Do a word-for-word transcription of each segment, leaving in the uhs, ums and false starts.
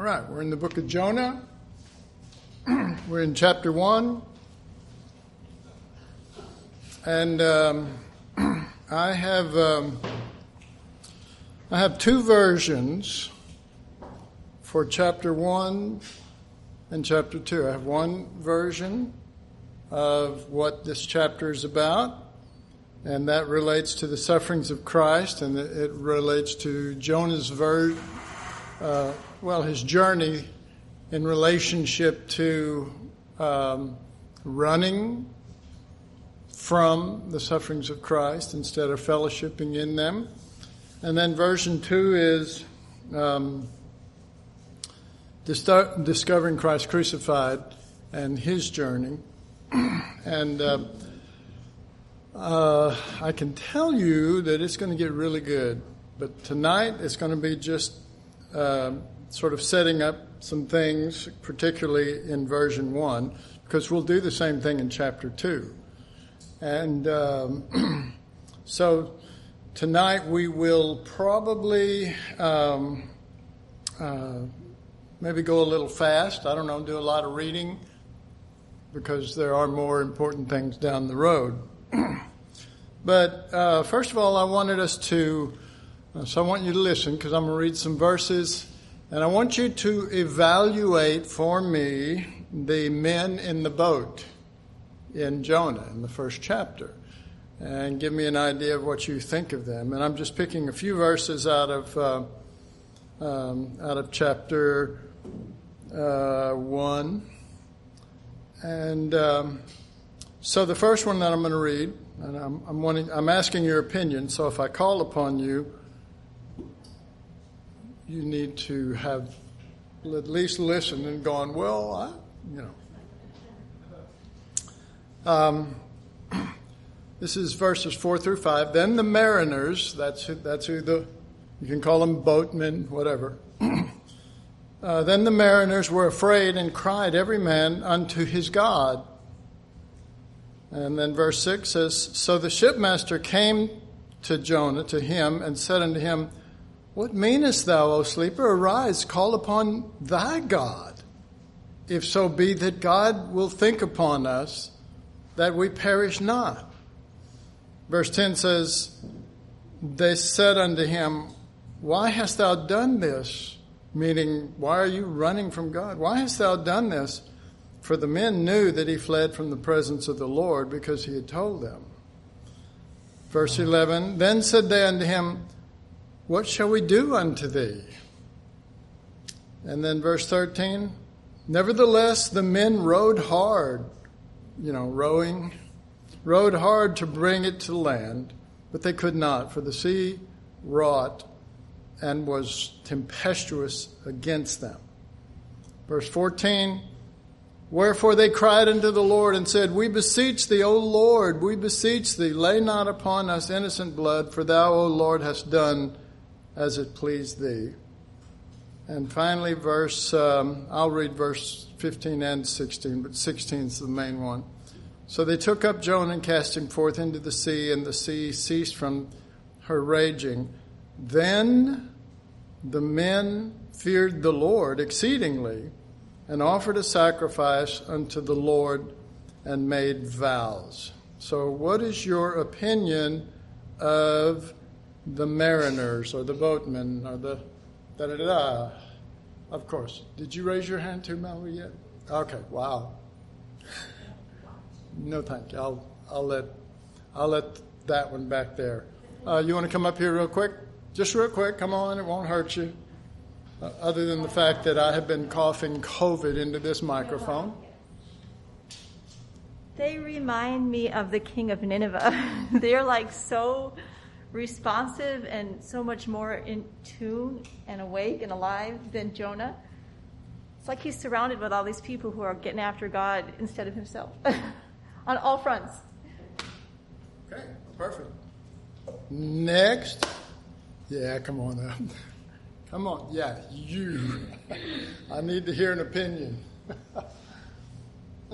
All right, we're in the book of Jonah. We're in chapter one. And um, I have um, I have two versions for chapter one and chapter two. I have one version of what this chapter is about, and that relates to the sufferings of Christ, and it relates to Jonah's ver- uh, well, his journey in relationship to um, running from the sufferings of Christ instead of fellowshipping in them. And then version two is um, dis- discovering Christ crucified and his journey. and uh, uh, I can tell you that it's going to get really good. But tonight it's going to be just uh, sort of setting up some things, particularly in version one, because we'll do the same thing in chapter two. And um, so tonight we will probably um, uh, maybe go a little fast. I don't know, do a lot of reading because there are more important things down the road. But uh, first of all, I wanted us to, uh, so I want you to listen because I'm going to read some verses. And I want you to evaluate for me the men in the boat in Jonah in the first chapter and give me an idea of what you think of them. And I'm just picking a few verses out of uh, um, out of chapter uh, one. And um, so the first one that I'm going to read, and I'm, I'm wanting, I'm asking your opinion. So if I call upon you, you need to have at least listened and gone, well, I, you know. Um, this is verses four through five. Then the mariners, that's who, that's who the, you can call them boatmen, whatever. uh, then the mariners were afraid and cried every man unto his God. And then verse six says, so the shipmaster came to Jonah, to him, and said unto him, what meanest thou, O sleeper? Arise, call upon thy God, if so be that God will think upon us, that we perish not. Verse ten says, they said unto him, why hast thou done this? Meaning, why are you running from God? Why hast thou done this? For the men knew that he fled from the presence of the Lord, because he had told them. Verse eleven, then said they unto him, what shall we do unto thee? And then verse thirteen, nevertheless the men rowed hard, you know, rowing, rowed hard to bring it to land, but they could not, for the sea wrought and was tempestuous against them. Verse fourteen, wherefore they cried unto the Lord and said, we beseech thee, O Lord, we beseech thee, lay not upon us innocent blood, for thou, O Lord, hast done as it pleased thee. And finally, verse, um, I'll read verse fifteen and sixteen, but sixteen is the main one. So they took up Jonah and cast him forth into the sea, and the sea ceased from her raging. Then the men feared the Lord exceedingly, and offered a sacrifice unto the Lord, and made vows. So what is your opinion of the mariners or the boatmen or the da-da-da-da? Of course. Did you raise your hand too, Mallory, yet? Okay, wow. No, thank you. I'll I'll let I'll let that one back there. Uh, you want to come up here real quick? Just real quick. Come on, it won't hurt you. Uh, other than the fact that I have been coughing COVID into this microphone. They remind me of the king of Nineveh. They're like so responsive and so much more in tune and awake and alive than Jonah. It's like he's surrounded with all these people who are getting after God instead of himself on all fronts. Okay, perfect. Next. Yeah, come on up. Come on. Yeah, you. I need to hear an opinion. uh,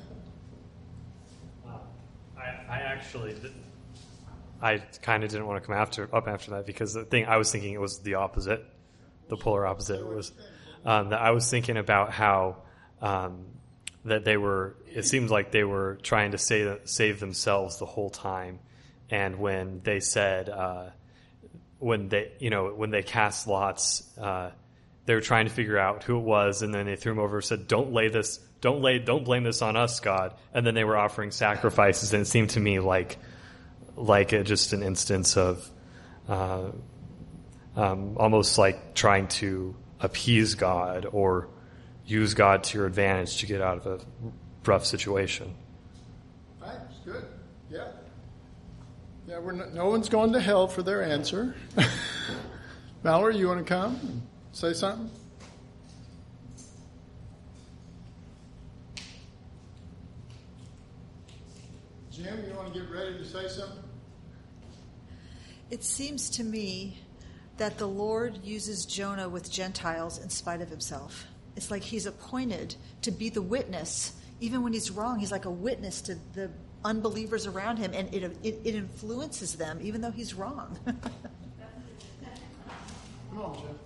I, I actually... Did, I kind of didn't want to come after up after that because the thing I was thinking it was the opposite, the polar opposite was. um, that I was thinking about how um, that they were. It seemed like they were trying to save save themselves the whole time, and when they said, uh, when they you know when they cast lots, uh, they were trying to figure out who it was, and then they threw him over and said, "Don't lay this, don't lay, don't blame this on us, God." And then they were offering sacrifices, and it seemed to me like like a, just an instance of. Uh, Um, almost like trying to appease God or use God to your advantage to get out of a rough situation. Thanks. Good. Yeah. Yeah. We're no, no one's going to hell for their answer. Mallory, you want to come and say something? Jim, you want to get ready to say something? It seems to me that the Lord uses Jonah with Gentiles in spite of himself. It's like he's appointed to be the witness. Even when he's wrong, he's like a witness to the unbelievers around him, and it, it, it influences them, even though he's wrong. Come on, Jeff.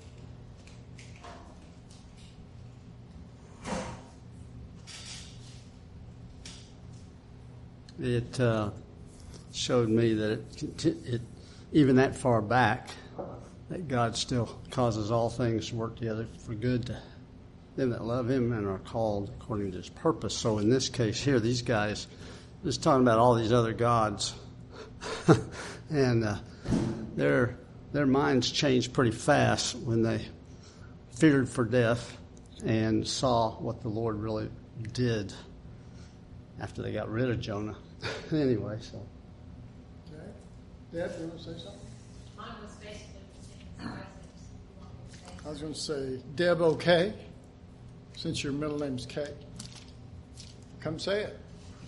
It uh, showed me that it, it, even that far back, that God still causes all things to work together for good to them that love him and are called according to his purpose. So in this case here, these guys, just talking about all these other gods, and uh, their their minds changed pretty fast when they feared for death and saw what the Lord really did after they got rid of Jonah. Anyway, so. Okay. Deb, you want to say something? Mine was basically the same. I was going to say, Deb, okay, since your middle name's Kay. Come say it.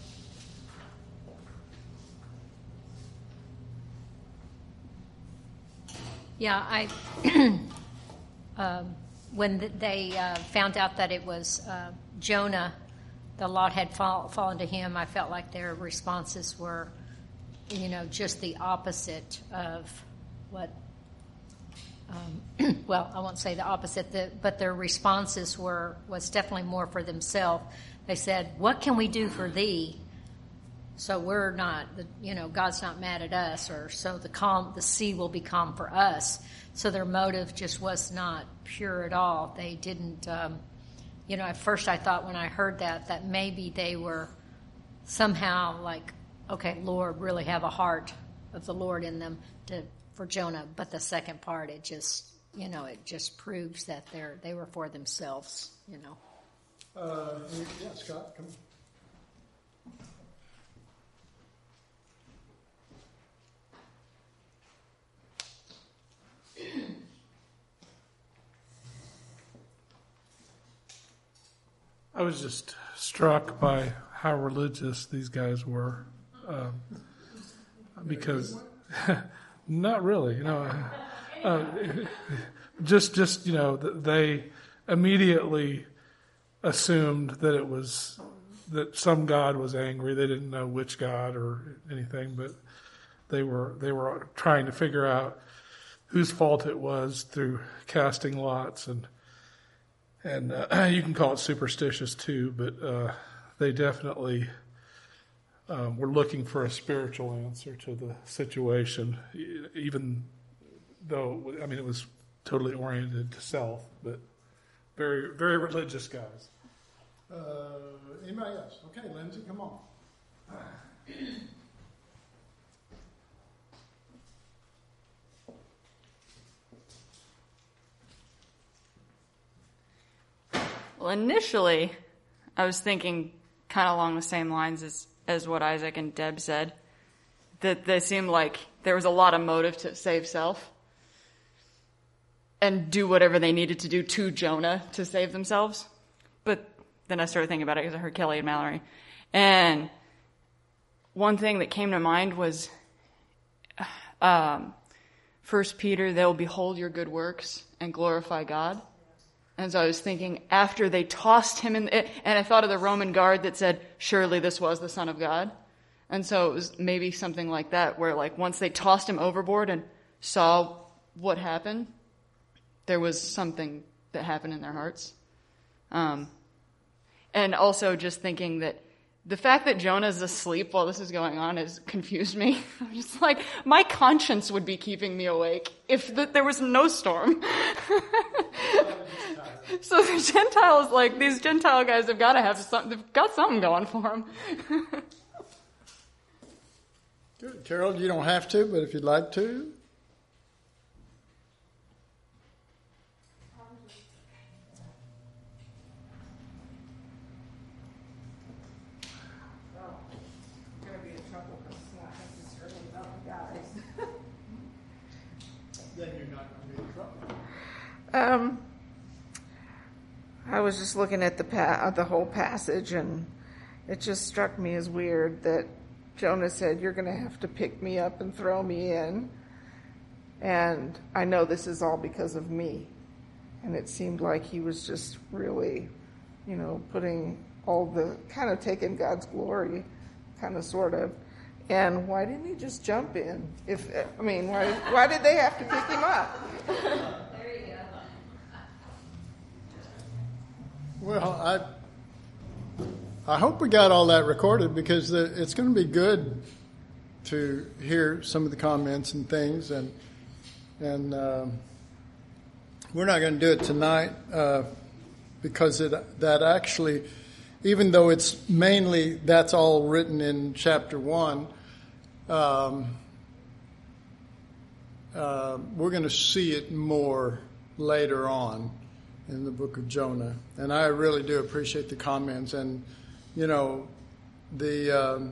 Yeah, I um, when th- they uh, found out that it was uh, Jonah, the lot had fall, fallen to him. I felt like their responses were, you know, just the opposite of what. Um, well, I won't say the opposite, the, but their responses were was definitely more for themselves. They said, "What can we do for thee?" So we're not, you know, God's not mad at us, or so the calm, the sea will be calm for us. So their motive just was not pure at all. They didn't, um, you know, at first I thought when I heard that, that maybe they were somehow like, okay, Lord, really have a heart of the Lord in them to, for Jonah. But the second part, it just, you know, it just proves that they're, they were for themselves, you know. Uh, yeah, Scott, come. I was just struck by how religious these guys were, um, because not really, you know, uh, just just you know they immediately assumed that it was that some god was angry. They didn't know which god or anything, but they were they were trying to figure out whose fault it was through casting lots. And And uh, you can call it superstitious too, but uh, they definitely um, were looking for a spiritual answer to the situation, even though, I mean, it was totally oriented to self, but very, very religious guys. Uh, anybody else? Okay, Lindsay, come on. Well, initially, I was thinking kind of along the same lines as, as what Isaac and Deb said, that they seemed like there was a lot of motive to save self and do whatever they needed to do to Jonah to save themselves. But then I started thinking about it because I heard Kelly and Mallory. And one thing that came to mind was um, First Peter, they will behold your good works and glorify God. And so I was thinking, after they tossed him in, the, and I thought of the Roman guard that said, surely this was the Son of God. And so it was maybe something like that, where like once they tossed him overboard and saw what happened, there was something that happen in their hearts. Um, and also just thinking that the fact that Jonah's asleep while this is going on has confused me. I'm just like, my conscience would be keeping me awake if the, there was no storm. So the Gentiles, like, these Gentile guys have got to have something, they've got something going for them. Good. Carol, you don't have to, but if you'd like to. Then you're not going to be in trouble. Um, I was just looking at the pa- the whole passage, and it just struck me as weird that Jonah said, "You're going to have to pick me up and throw me in, and I know this is all because of me." And it seemed like he was just really, you know, putting all the, kind of taking God's glory, kind of, sort of. And why didn't he just jump in? If I mean, why why did they have to pick him up? There you go. Well, I I hope we got all that recorded, because the, it's going to be good to hear some of the comments and things, and and um, we're not going to do it tonight uh, because it that actually, even though it's mainly that's all written in chapter one. Um, uh, we're going to see it more later on in the book of Jonah. And I really do appreciate the comments. And, you know, the, um,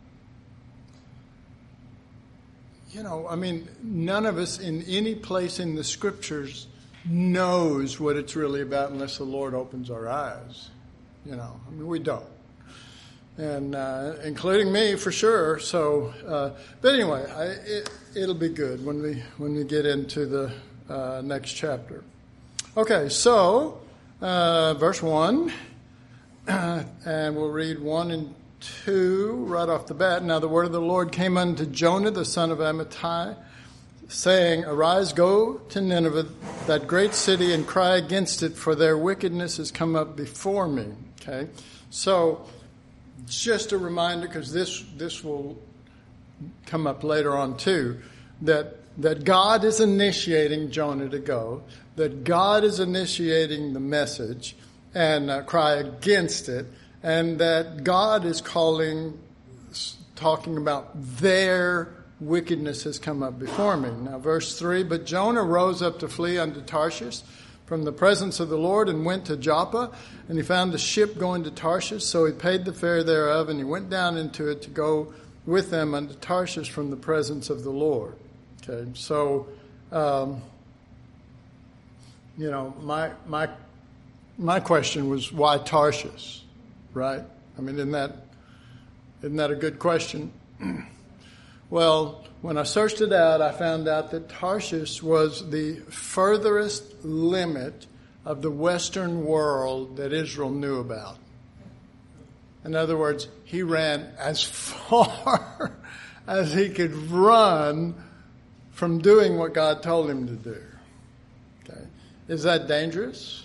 you know, I mean, none of us in any place in the scriptures knows what it's really about unless the Lord opens our eyes. You know, I mean, we don't. And uh, including me, for sure. So, uh, but anyway, I, it, it'll be good when we when we get into the uh, next chapter. Okay, so uh, verse one, uh, and we'll read one and two right off the bat. Now the word of the Lord came unto Jonah, the son of Amittai, saying, "Arise, go to Nineveh, that great city, and cry against it, for their wickedness has come up before me." Okay, so. Just a reminder, because this this will come up later on too, that that God is initiating Jonah to go, that God is initiating the message and uh, cry against it, and that God is calling, talking about their wickedness has come up before me. Now, verse three, but Jonah rose up to flee unto Tarshish from the presence of the Lord, and went to Joppa, and he found a ship going to Tarshish, so he paid the fare thereof, and he went down into it to go with them unto Tarshish from the presence of the Lord. Okay, so, um, you know, my my my question was, why Tarshish, right? I mean, isn't that isn't that a good question? Well, when I searched it out, I found out that Tarshish was the furthest limit of the Western world that Israel knew about. In other words, he ran as far as he could run from doing what God told him to do. Okay. Is that dangerous?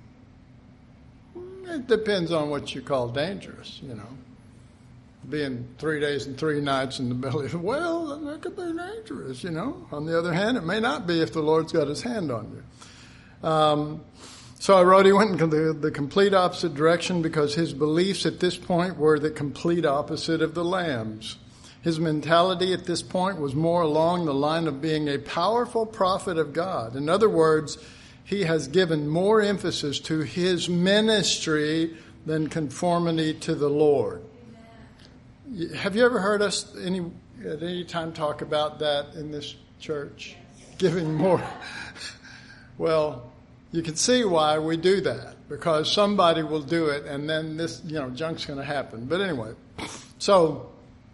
It depends on what you call dangerous, you know. Being three days and three nights in the belly of a whale, that could be dangerous, you know. On the other hand, it may not be if the Lord's got his hand on you. Um, so I wrote, he went in the, the complete opposite direction, because his beliefs at this point were the complete opposite of the lamb's. His mentality at this point was more along the line of being a powerful prophet of God. In other words, he has given more emphasis to his ministry than conformity to the Lord. Have you ever heard us any at any time talk about that in this church? Yes. Giving more. Well, you can see why we do that, because somebody will do it, and then this, you know, junk's going to happen. But anyway, so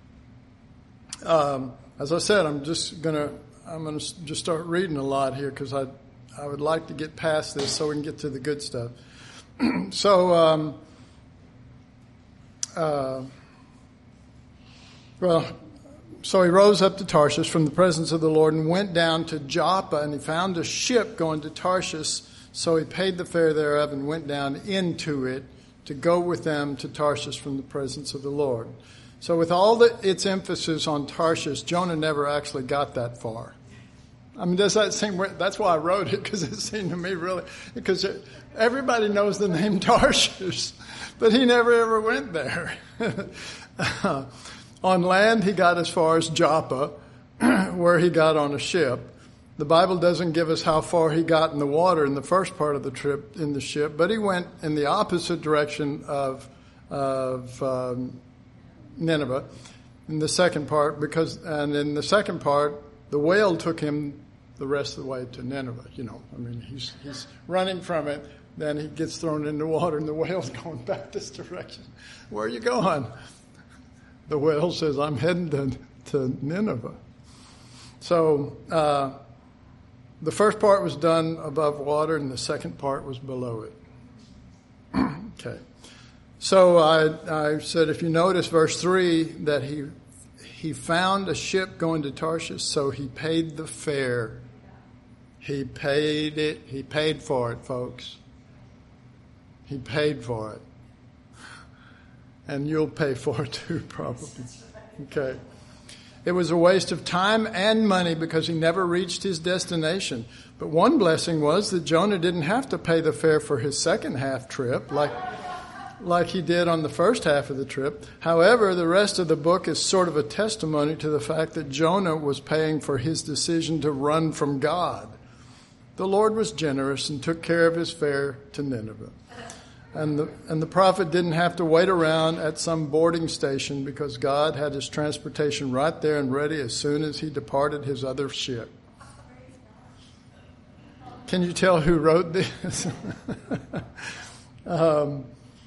um, as I said, I'm just going to I'm going to just start reading a lot here, because I I would like to get past this so we can get to the good stuff. so. Um, uh, Well, so he rose up to Tarshish from the presence of the Lord and went down to Joppa, and he found a ship going to Tarshish, So he paid the fare thereof and went down into it to go with them to Tarshish from the presence of the Lord. So with all the, its emphasis on Tarshish, Jonah never actually got that far. I mean, does that seem, that's why I wrote it, because it seemed to me really, because it, everybody knows the name Tarshish, but he never ever went there. uh, on land, he got as far as Joppa, where he got on a ship. The Bible doesn't give us how far he got in the water in the first part of the trip in the ship, but he went in the opposite direction of, of um, Nineveh in the second part, because, and in the second part, the whale took him the rest of the way to Nineveh. You know, I mean, he's he's running from it, then he gets thrown in the water, and the whale's going back this direction. Where are you going? The whale says, I'm heading to, to Nineveh. So uh, the first part was done above water, and the second part was below it. Okay. So I, I said, if you notice verse three, that he he found a ship going to Tarshish, so he paid the fare. He paid it. He paid for it, folks. He paid for it. And you'll pay for it too, probably. Okay. It was a waste of time and money because he never reached his destination. But one blessing was that Jonah didn't have to pay the fare for his second half trip, like like he did on the first half of the trip. However, the rest of the book is sort of a testimony to the fact that Jonah was paying for his decision to run from God. The Lord was generous and took care of his fare to Nineveh. And the, and the prophet didn't have to wait around at some boarding station because God had his transportation right there and ready as soon as he departed his other ship. Can you tell who wrote this? um,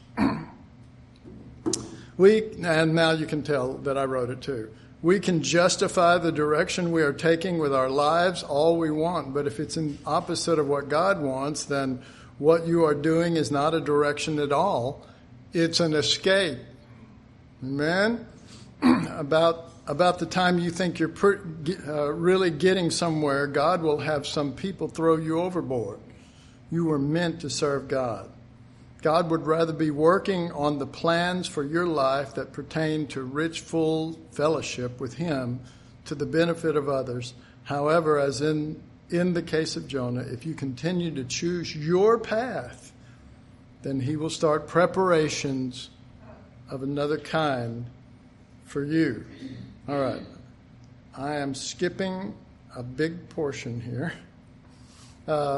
we, and now you can tell that I wrote it too. We can justify the direction we are taking with our lives all we want, but if it's in opposite of what God wants, then what you are doing is not a direction at all. It's an escape. Amen? about about the time you think you're per, uh, really getting somewhere, God will have some people throw you overboard. You were meant to serve God. God would rather be working on the plans for your life that pertain to rich, full fellowship with Him to the benefit of others. However, as in, in the case of Jonah, if you continue to choose your path, then He will start preparations of another kind for you. All right. I am skipping a big portion here. Uh,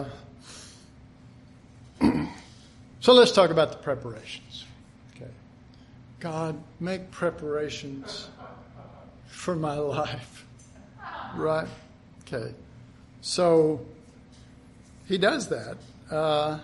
So let's talk about the preparations. Okay. God, make preparations for my life. Right? Okay. So he does that. Uh,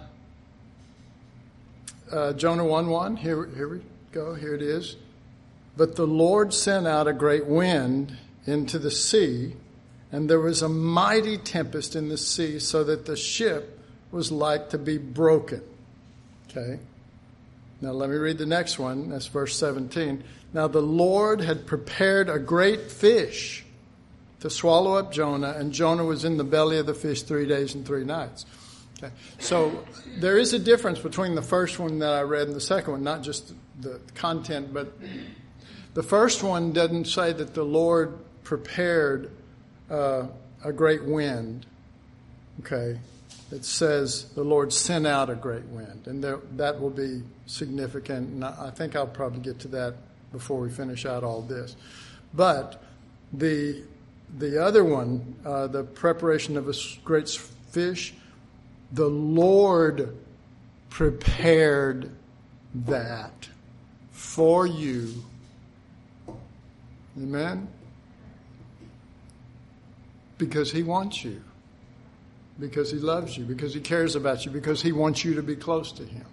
uh, Jonah one one, here, here we go, here it is. But the Lord sent out a great wind into the sea, and there was a mighty tempest in the sea, so that the ship was like to be broken. Okay. Now let me read the next one. That's verse seventeen. Now the Lord had prepared a great fish to swallow up Jonah, and Jonah was in the belly of the fish three days and three nights. Okay. So there is a difference between the first one that I read and the second one, not just the content, but the first one doesn't say that the Lord prepared uh, a great wind. Okay. It says the Lord sent out a great wind, and there, that will be significant. And I think I'll probably get to that before we finish out all this. But the the other one, uh, the preparation of a great fish, the Lord prepared that for you. Amen? Because He wants you. Because He loves you, because He cares about you, because He wants you to be close to Him.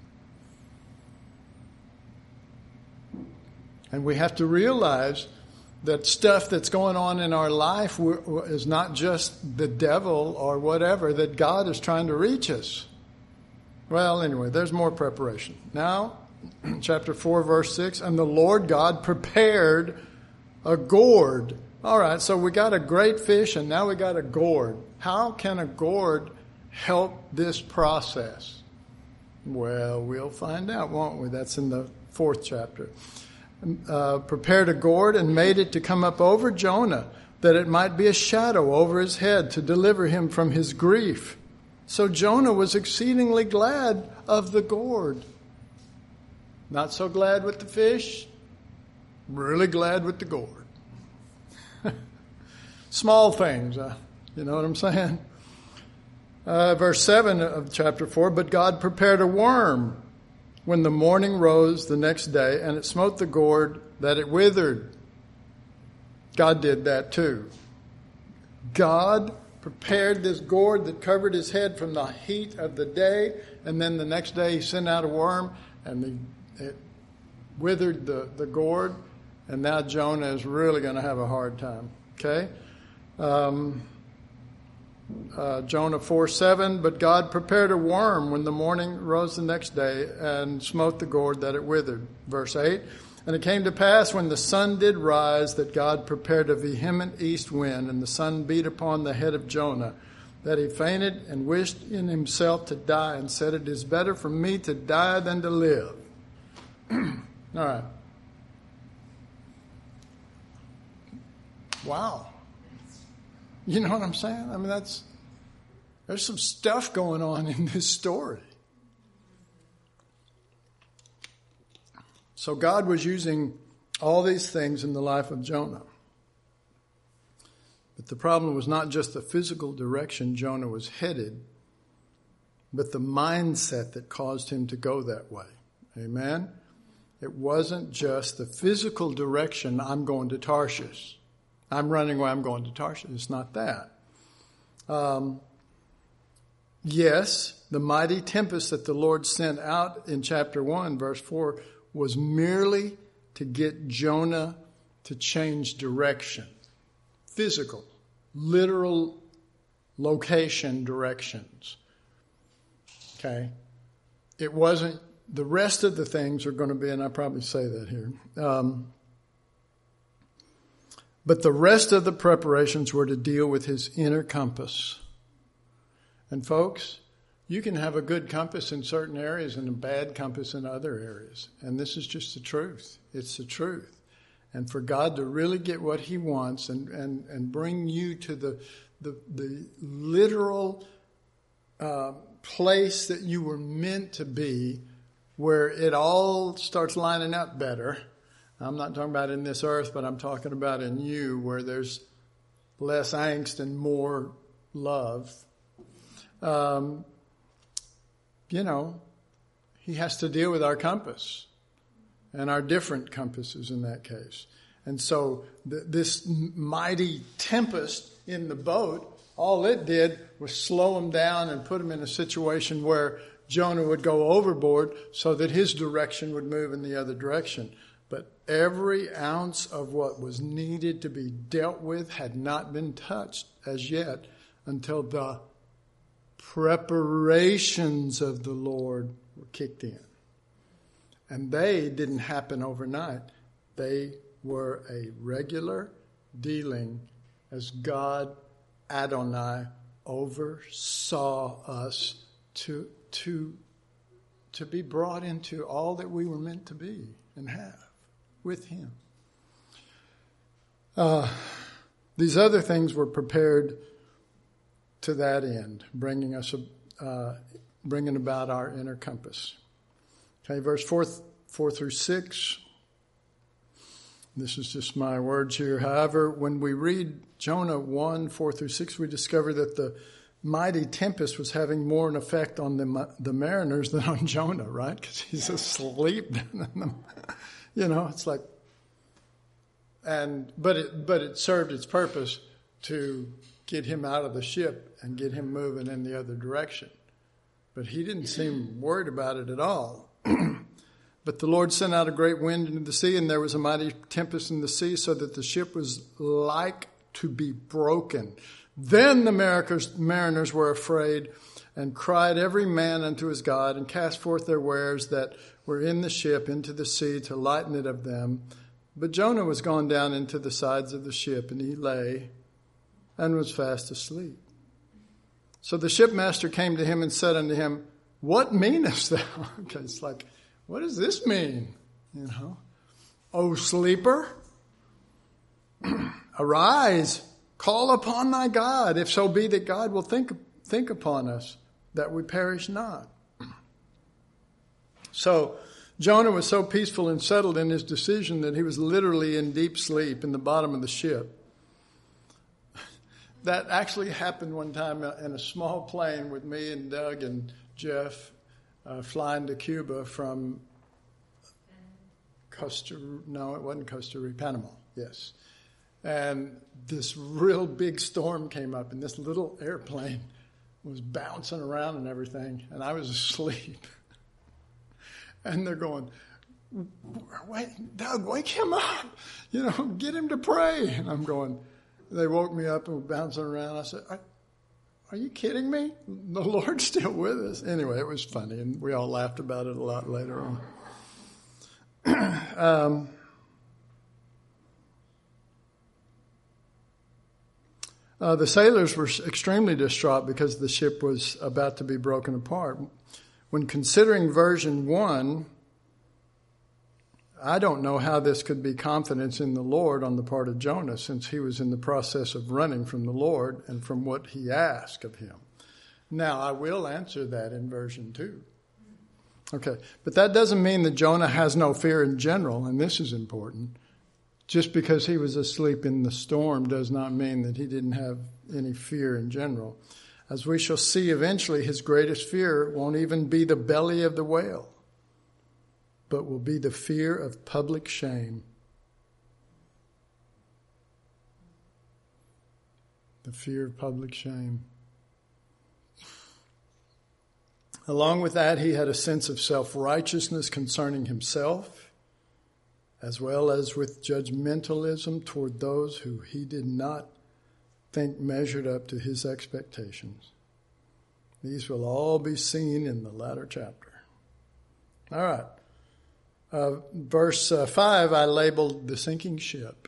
And we have to realize that stuff that's going on in our life is not just the devil or whatever, that God is trying to reach us. Well, anyway, there's more preparation. Now, chapter four, verse six, and the Lord God prepared a gourd. All right, so we got a great fish, and now we got a gourd. How can a gourd help this process? Well, we'll find out, won't we? That's in the fourth chapter. Uh, prepared a gourd and made it to come up over Jonah, that it might be a shadow over his head to deliver him from his grief. So Jonah was exceedingly glad of the gourd. Not so glad with the fish, really glad with the gourd. Small things, uh, you know what I'm saying? Uh, verse seven of chapter four, but God prepared a worm when the morning rose the next day, and it smote the gourd that it withered. God did that too. God prepared this gourd that covered his head from the heat of the day, and then the next day he sent out a worm, and the, it withered the, the gourd, and now Jonah is really going to have a hard time. Okay? Um, uh, Jonah four seven, but God prepared a worm when the morning rose the next day and smote the gourd that it withered. Verse eight, and it came to pass when the sun did rise that God prepared a vehement east wind, and the sun beat upon the head of Jonah, that he fainted and wished in himself to die, and said, it is better for me to die than to live. All right. Wow. You know what I'm saying? I mean, that's, there's some stuff going on in this story. So God was using all these things in the life of Jonah. But the problem was not just the physical direction Jonah was headed, but the mindset that caused him to go that way. Amen? It wasn't just the physical direction, I'm going to Tarshish. I'm running away, I'm going to Tarshish. It's not that. Um, yes, the mighty tempest that the Lord sent out in chapter one, verse four, was merely to get Jonah to change direction. Physical, literal location directions. Okay? It wasn't, the rest of the things are going to be, and I probably say that here, um, but the rest of the preparations were to deal with his inner compass. And folks, you can have a good compass in certain areas and a bad compass in other areas. And this is just the truth. It's the truth. And for God to really get what he wants and, and, and bring you to the, the, the literal uh, place that you were meant to be, where it all starts lining up better. I'm not talking about in this earth, but I'm talking about in you, where there's less angst and more love. Um, you know, he has to deal with our compass and our different compasses in that case. And so th- this mighty tempest in the boat, all it did was slow him down and put him in a situation where Jonah would go overboard so that his direction would move in the other direction. But every ounce of what was needed to be dealt with had not been touched as yet until the preparations of the Lord were kicked in. And they didn't happen overnight. They were a regular dealing as God, Adonai, oversaw us to, to, to be brought into all that we were meant to be and have with him. Uh, these other things were prepared to that end, bringing us, uh, bringing about our inner compass. Okay, verse four, four through six. This is just my words here. However, when we read Jonah one, four through six, we discover that the mighty tempest was having more an effect on the, the mariners than on Jonah, right? Because he's asleep. You know, it's like, and but it but it served its purpose to get him out of the ship and get him moving in the other direction. But he didn't seem worried about it at all. But the Lord sent out a great wind into the sea, and there was a mighty tempest in the sea, so that the ship was like to be broken. Then the mariners, mariners were afraid, and cried every man unto his God, and cast forth their wares that were in the ship into the sea to lighten it of them. But Jonah was gone down into the sides of the ship, and he lay and was fast asleep. So the shipmaster came to him and said unto him, What meanest thou? Okay, it's like, what does this mean? You know, O sleeper, arise, call upon thy God, if so be that God will think think upon us, that we perish not. So Jonah was so peaceful and settled in his decision that he was literally in deep sleep in the bottom of the ship. That actually happened one time in a small plane with me and Doug and Jeff uh, flying to Cuba from Costa, no, it wasn't Costa Rica, Panama, yes. And this real big storm came up, and this little airplane was bouncing around and everything, and I was asleep. And they're going, wait, Doug, wake him up. You know, get him to pray. And I'm going, they woke me up and were bouncing around. I said, are, are you kidding me? The Lord's still with us. Anyway, it was funny, and we all laughed about it a lot later on. um, Uh, the sailors were extremely distraught because the ship was about to be broken apart. When considering version one, I don't know how this could be confidence in the Lord on the part of Jonah, since he was in the process of running from the Lord and from what he asked of him. Now, I will answer that in version two. Okay, but that doesn't mean that Jonah has no fear in general, and this is important. Just because he was asleep in the storm does not mean that he didn't have any fear in general. As we shall see eventually, his greatest fear won't even be the belly of the whale, but will be the fear of public shame. The fear of public shame. Along with that, he had a sense of self-righteousness concerning himself, as well as with judgmentalism toward those who he did not think measured up to his expectations. These will all be seen in the latter chapter. All right. Uh, verse uh, five, I labeled the sinking ship.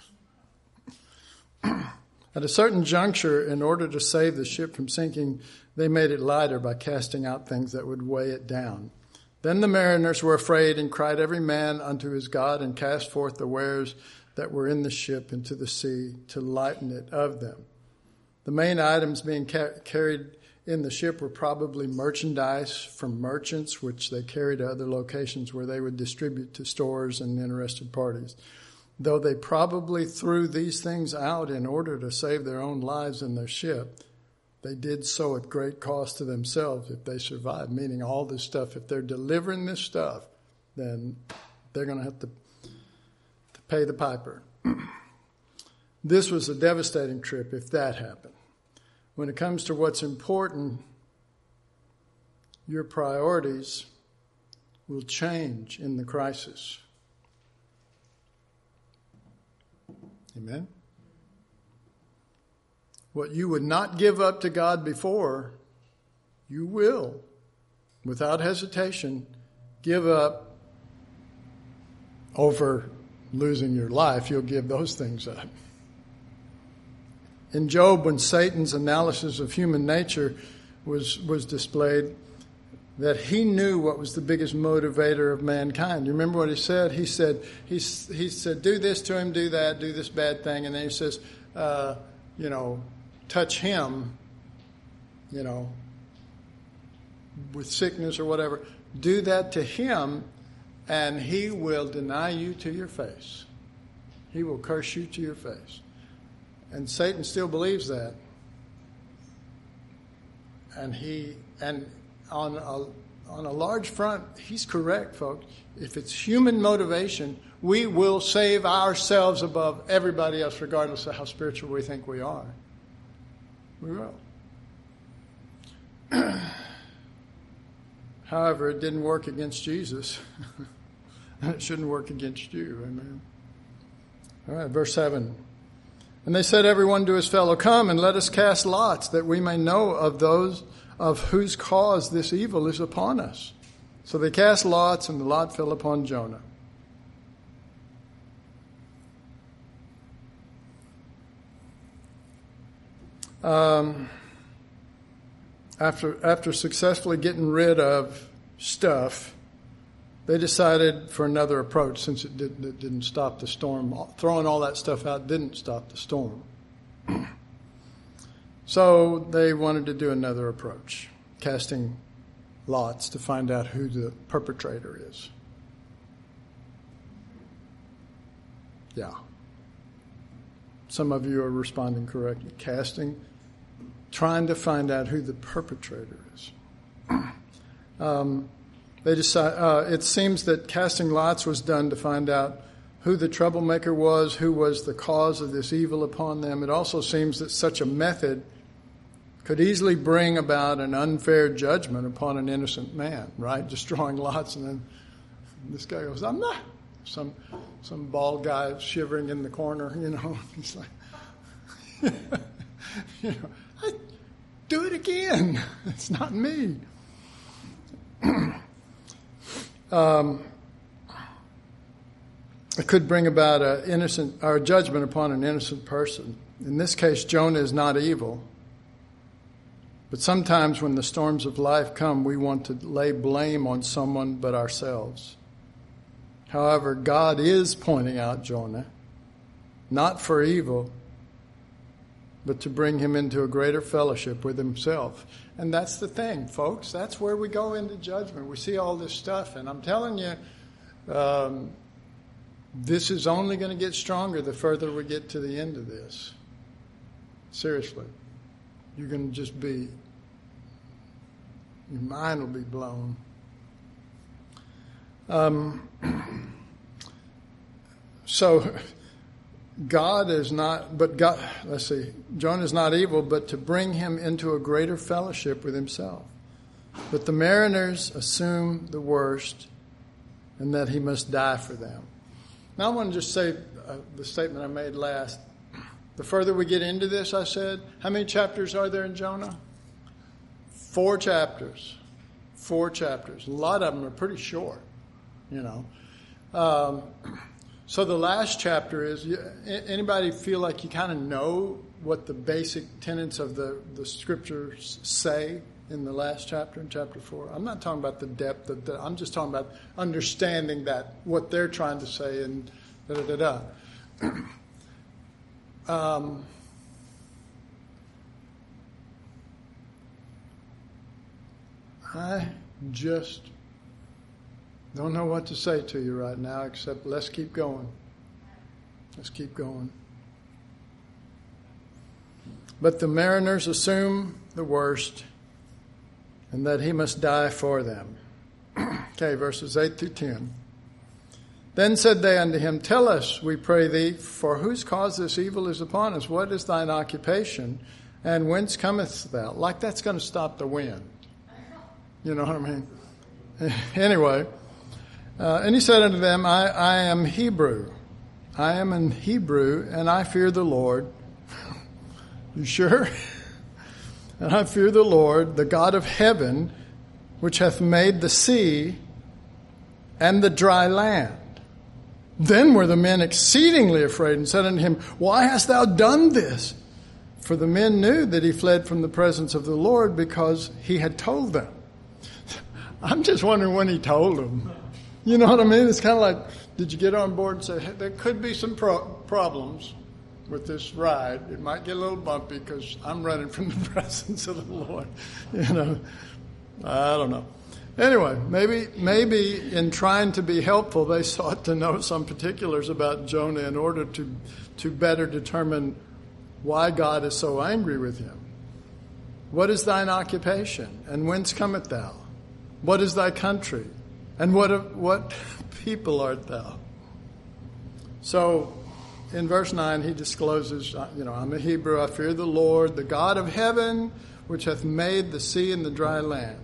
At a certain juncture, in order to save the ship from sinking, they made it lighter by casting out things that would weigh it down. Then the mariners were afraid and cried every man unto his God and cast forth the wares that were in the ship into the sea to lighten it of them. The main items being ca- carried in the ship were probably merchandise from merchants, which they carried to other locations where they would distribute to stores and interested parties. Though they probably threw these things out in order to save their own lives and their ship, they did so at great cost to themselves if they survived, meaning all this stuff. If they're delivering this stuff, then they're going to have to, to pay the piper. This was a devastating trip if that happened. When it comes to what's important, your priorities will change in the crisis. Amen? What you would not give up to God before, you will, without hesitation, give up over losing your life. You'll give those things up. In Job, when Satan's analysis of human nature was, was displayed, that he knew what was the biggest motivator of mankind. You remember what he said? He said, he, he said, do this to him, do that, do this bad thing. And then he says, uh, you know, touch him, you know, with sickness or whatever. Do that to him, and he will deny you to your face. He will curse you to your face. And Satan still believes that. And he, and on a, on a large front, he's correct, folks. If it's human motivation, we will save ourselves above everybody else, regardless of how spiritual we think we are. We will. However, it didn't work against Jesus. And it shouldn't work against you. Amen. All right, verse seven. And they said, everyone to his fellow, come and let us cast lots, that we may know of those of whose cause this evil is upon us. So they cast lots, and the lot fell upon Jonah. Um, after after successfully getting rid of stuff, they decided for another approach since it, did, it didn't stop the storm. Throwing all that stuff out didn't stop the storm. So they wanted to do another approach, casting lots to find out who the perpetrator is. Yeah. Some of you are responding correctly. Casting, trying to find out who the perpetrator is. um, they decide. Uh, it seems that casting lots was done to find out who the troublemaker was, who was the cause of this evil upon them. It also seems that such a method could easily bring about an unfair judgment upon an innocent man, right? Just drawing lots, and then this guy goes, I'm not. Some some bald guy shivering in the corner, you know. He's like, you know, I, do it again. It's not me. um, it could bring about an innocent or a judgment upon an innocent person. In this case, Jonah is not evil. But sometimes when the storms of life come, we want to lay blame on someone but ourselves. However, God is pointing out Jonah, not for evil, but to bring him into a greater fellowship with himself. And that's the thing, folks. That's where we go into judgment. We see all this stuff, and I'm telling you, um, this is only going to get stronger the further we get to the end of this. Seriously. You're going to just be, your mind will be blown. Um, so, God is not, but God, let's see, Jonah is not evil, but to bring him into a greater fellowship with himself. But the mariners assume the worst and that he must die for them. Now I want to just say uh, the statement I made last. The further we get into this, I said, how many chapters are there in Jonah? Four chapters. Four chapters. A lot of them are pretty short, you know. Um, so the last chapter is, anybody feel like you kind of know what the basic tenets of the, the scriptures say in the last chapter, in chapter four? I'm not talking about the depth of the, I'm just talking about understanding that, what they're trying to say, and da-da-da-da. Um, I just don't know what to say to you right now, except let's keep going. Let's keep going. But the mariners assume the worst and that he must die for them. Okay, verses eight through ten. Then said they unto him, Tell us, we pray thee, for whose cause this evil is upon us? What is thine occupation? And whence comest thou? Like that's going to stop the wind. You know what I mean? Anyway, uh, and he said unto them, I, I am Hebrew. I am an Hebrew, and I fear the Lord. You sure? And I fear the Lord, the God of heaven, which hath made the sea and the dry land. Then were the men exceedingly afraid and said unto him, Why hast thou done this? For the men knew that he fled from the presence of the Lord because he had told them. I'm just wondering when he told them. You know what I mean? It's kind of like, did you get on board and say, hey, there could be some pro- problems with this ride. It might get a little bumpy because I'm running from the presence of the Lord. You know, I don't know. Anyway, maybe maybe in trying to be helpful, they sought to know some particulars about Jonah in order to to better determine why God is so angry with him. What is thine occupation, and whence comest thou? What is thy country, and what what people art thou? So, in verse nine, he discloses, you know, I'm a Hebrew, I fear the Lord, the God of heaven, which hath made the sea and the dry land.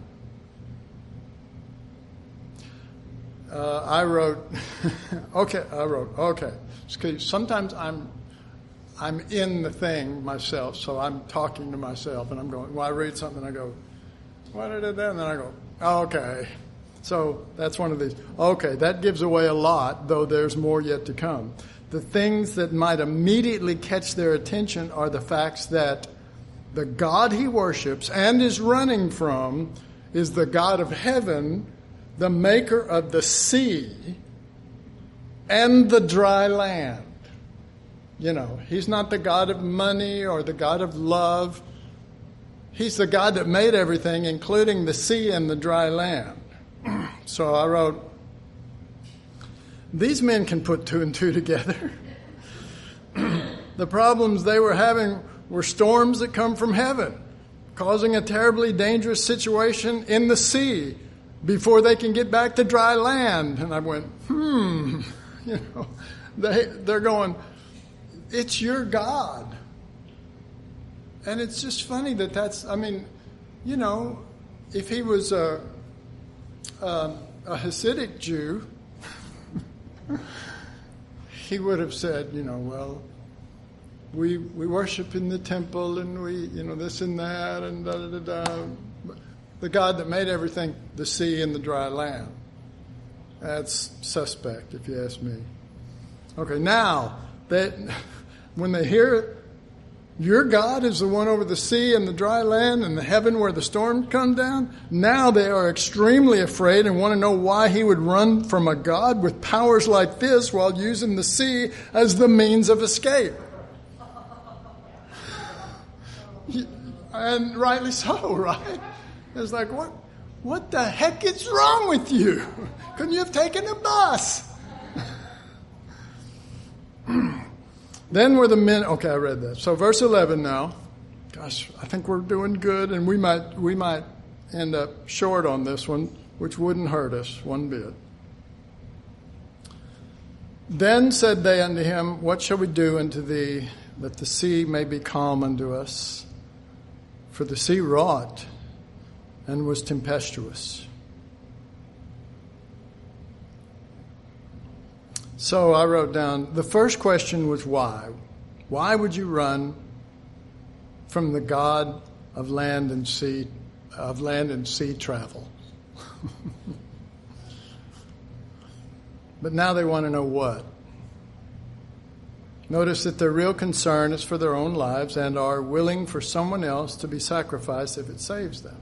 Uh, I wrote, okay, I wrote, okay. Sometimes I'm I'm in the thing myself, so I'm talking to myself, and I'm going, well, I read something, and I go, what did it do? And then I go, okay. So that's one of these. Okay, that gives away a lot, though there's more yet to come. The things that might immediately catch their attention are the facts that the God he worships and is running from is the God of heaven, the maker of the sea and the dry land. You know, he's not the God of money or the God of love. He's the God that made everything, including the sea and the dry land. So I wrote, these men can put two and two together. The problems they were having were storms that come from heaven, causing a terribly dangerous situation in the sea before they can get back to dry land. And I went, hmm, you know, they, they're going, it's your God. And it's just funny that that's, I mean, you know, if he was a, a, a Hasidic Jew, he would have said, you know, well, we we worship in the temple and we, you know, this and that and da da da da. The God that made everything, the sea and the dry land. That's suspect, if you ask me. Okay, now, that when they hear your God is the one over the sea and the dry land and the heaven where the storm comes down, now they are extremely afraid and want to know why he would run from a God with powers like this while using the sea as the means of escape. And rightly so, right? It's like, what what the heck is wrong with you? Couldn't you have taken a bus? Then were the men, okay, I read that. So verse eleven now. Gosh, I think we're doing good, and we might we might end up short on this one, which wouldn't hurt us one bit. Then said they unto him, what shall we do unto thee, that the sea may be calm unto us? For the sea wrought and was tempestuous. So I wrote down, the first question was why? Why would you run from the God of land and sea, of land and sea travel? But now they want to know what. Notice that their real concern is for their own lives and are willing for someone else to be sacrificed if it saves them.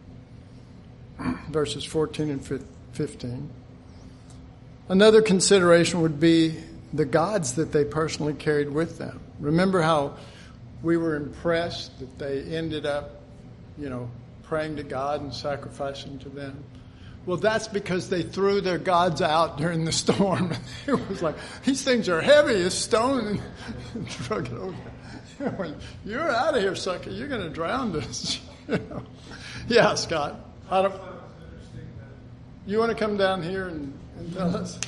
Verses fourteen and fifteen. Another consideration would be the gods that they personally carried with them. Remember how we were impressed that they ended up, you know, praying to God and sacrificing to them? Well, that's because they threw their gods out during the storm. It was like, these things are heavy as stone, and drug it over. You're out of here, sucker. You're going to drown us. You know? Yeah, Scott. I don't, you want to come down here and, and tell us?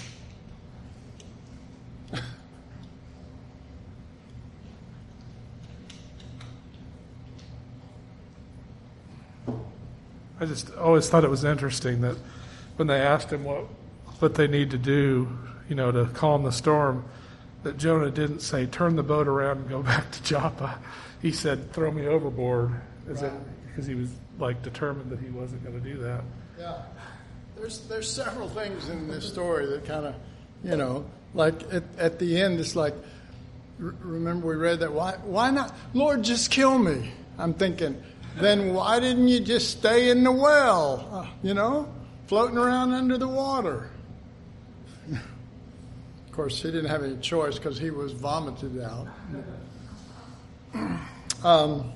I just always thought it was interesting that when they asked him what what they need to do, you know, to calm the storm, that Jonah didn't say, turn the boat around and go back to Joppa. He said, throw me overboard, is right. it, because he was like determined that he wasn't going to do that. Yeah. There's there's several things in this story that kind of, you know, like at, at the end, it's like, r- remember we read that, why why not, Lord, just kill me. I'm thinking, then why didn't you just stay in the well, uh, you know, floating around under the water? Of course, he didn't have any choice because he was vomited out. Um,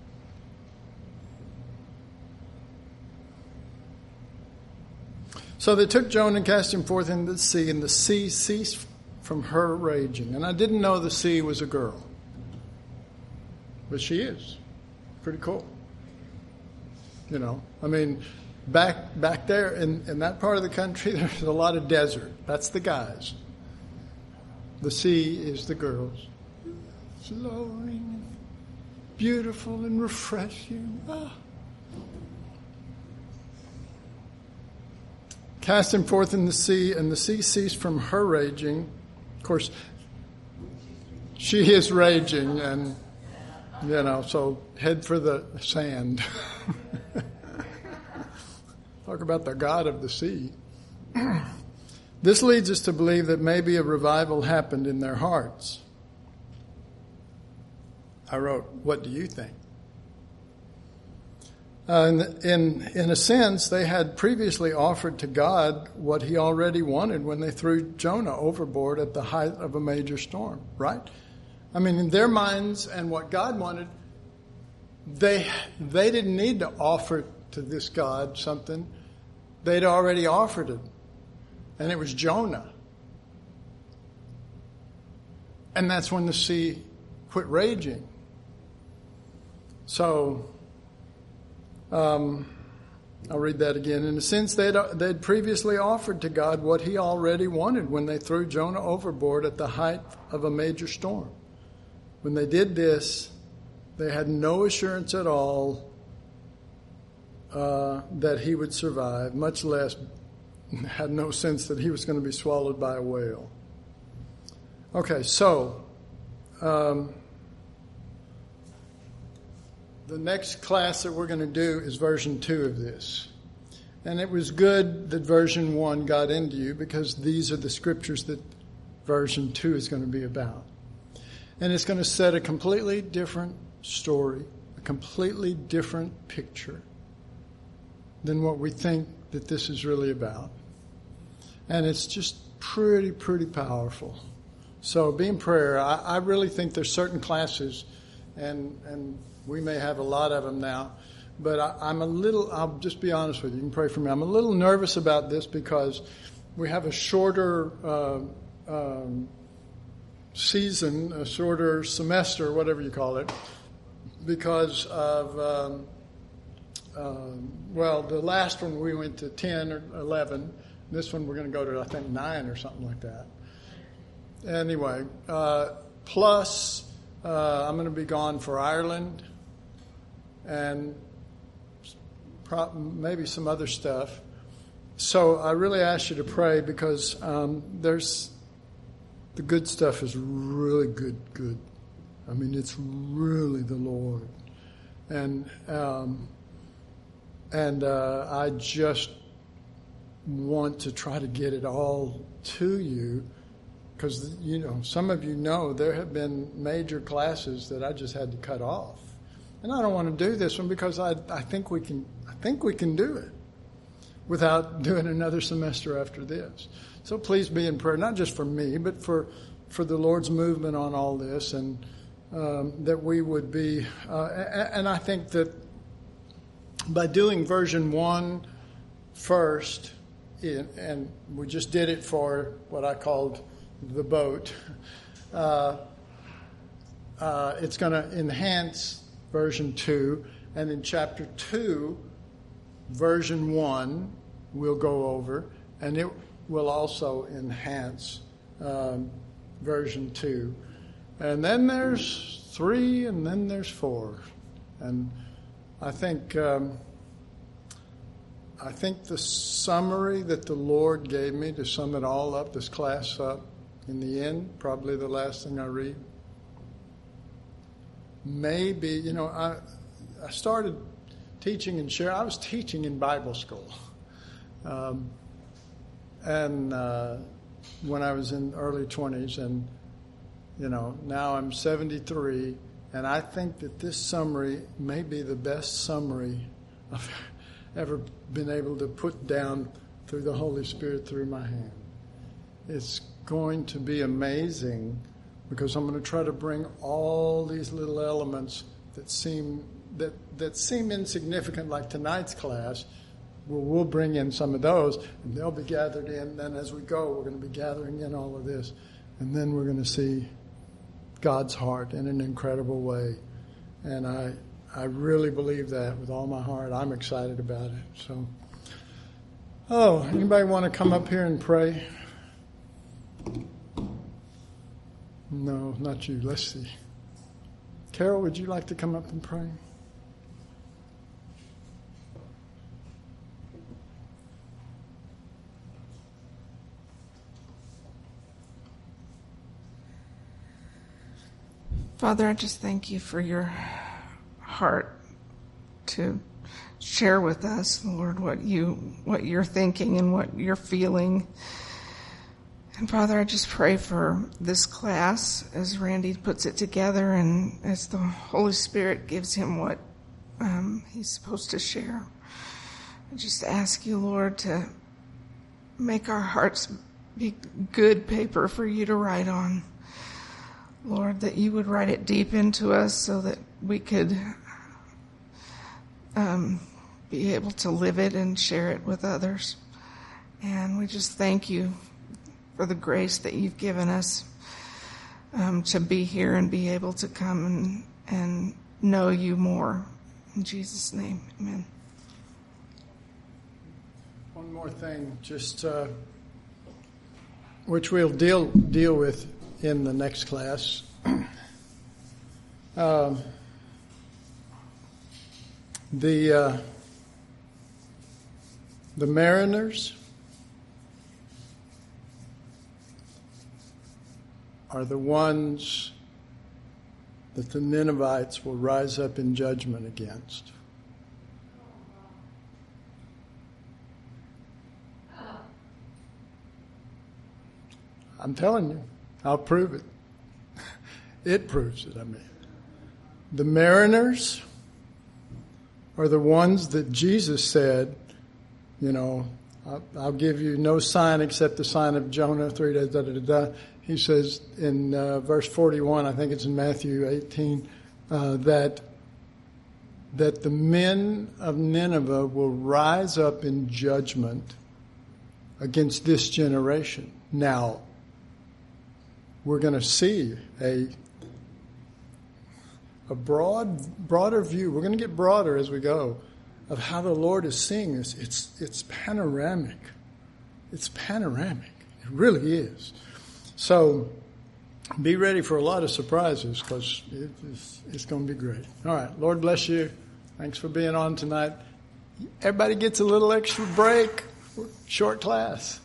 so they took Jonah and cast him forth into the sea, and the sea ceased from her raging. And I didn't know the sea was a girl, but she is. Pretty cool. You know, I mean, back back there in, in that part of the country, there's a lot of desert. That's the guys. The sea is the girls. Flowing, beautiful and refreshing. Ah. Cast him forth in the sea, and the sea ceased from her raging. Of course, she is raging, and, you know, so head for the sand. Talk about the God of the sea. This leads us to believe that maybe a revival happened in their hearts. I wrote, what do you think? Uh, in, in in a sense, they had previously offered to God what he already wanted when they threw Jonah overboard at the height of a major storm, right? I mean, in their minds and what God wanted, they they didn't need to offer to this God something. They'd already offered it. And it was Jonah. And that's when the sea quit raging. So, um, I'll read that again. In a sense, they'd, they'd previously offered to God what he already wanted when they threw Jonah overboard at the height of a major storm. When they did this, they had no assurance at all uh, that he would survive, much less had no sense that he was going to be swallowed by a whale. Okay, so um, the next class that we're going to do is version two of this. And it was good that version one got into you, because these are the scriptures that version two is going to be about. And it's going to set a completely different story, a completely different picture than what we think that this is really about. And it's just pretty, pretty powerful. So be in prayer. I, I really think there's certain classes, and and we may have a lot of them now, but I, I'm a little, I'll just be honest with you, you can pray for me. I'm a little nervous about this because we have a shorter uh, um, season, a shorter semester, whatever you call it, because of, um, uh, well, the last one we went to ten or eleven. This one we're going to go to, I think, nine or something like that. Anyway, uh, plus uh, I'm going to be gone for Ireland and pro- maybe some other stuff. So I really ask you to pray, because um, there's the good stuff is really good, good. I mean, it's really the Lord. And um, and uh, I just want to try to get it all to you, because, you know, some of you know there have been major classes that I just had to cut off. And I don't want to do this one because I, I think we can I think we can do it without doing another semester after this. So please be in prayer, not just for me, but for, for the Lord's movement on all this, and um, that we would be, uh, and I think that by doing version one first, and we just did it for what I called the boat, uh, uh, it's going to enhance version two, and in chapter two, version one we'll go over, and it will also enhance um, version two. And then there's three, and then there's four. And I think um, I think the summary that the Lord gave me to sum it all up, this class up, in the end, probably the last thing I read, maybe, you know, I I started teaching and sharing. I was teaching in Bible school. Um, and uh, when I was in early twenties, and, you know, now I'm seventy-three, and I think that this summary may be the best summary I've ever been able to put down through the Holy Spirit through my hand. It's going to be amazing, because I'm going to try to bring all these little elements that seem that that seem insignificant, like tonight's class. Well, we'll bring in some of those, and they'll be gathered in. Then as we go, we're going to be gathering in all of this, and then we're going to see God's heart in an incredible way. And I I really believe that with all my heart. I'm excited about it. So, oh, anybody want to come up here and pray? No, not you. Let's see. Carol, would you like to come up and pray? Father, I just thank you for your heart to share with us, Lord, what you what you're thinking and what you're feeling. And Father, I just pray for this class as Randy puts it together, and as the Holy Spirit gives him what um, he's supposed to share. I just ask you, Lord, to make our hearts be good paper for you to write on. Lord, that you would write it deep into us so that we could um, be able to live it and share it with others. And we just thank you for the grace that you've given us um, to be here and be able to come and, and know you more. In Jesus' name, amen. One more thing, just uh, which we'll deal deal with in the next class. um, the uh, the mariners are the ones that the Ninevites will rise up in judgment against. I'm telling you, I'll prove it. It proves it, I mean. The mariners are the ones that Jesus said, you know, I'll, I'll give you no sign except the sign of Jonah, three days, da, da, da, da. He says in uh, verse forty-one, I think it's in Matthew eighteen, uh, that that the men of Nineveh will rise up in judgment against this generation. Now, we're going to see a a broad, broader view. We're going to get broader as we go of how the Lord is seeing this. It's it's panoramic. It's panoramic. It really is. So be ready for a lot of surprises because it is, it's going to be great. All right. Lord bless you. Thanks for being on tonight. Everybody gets a little extra break. Short class.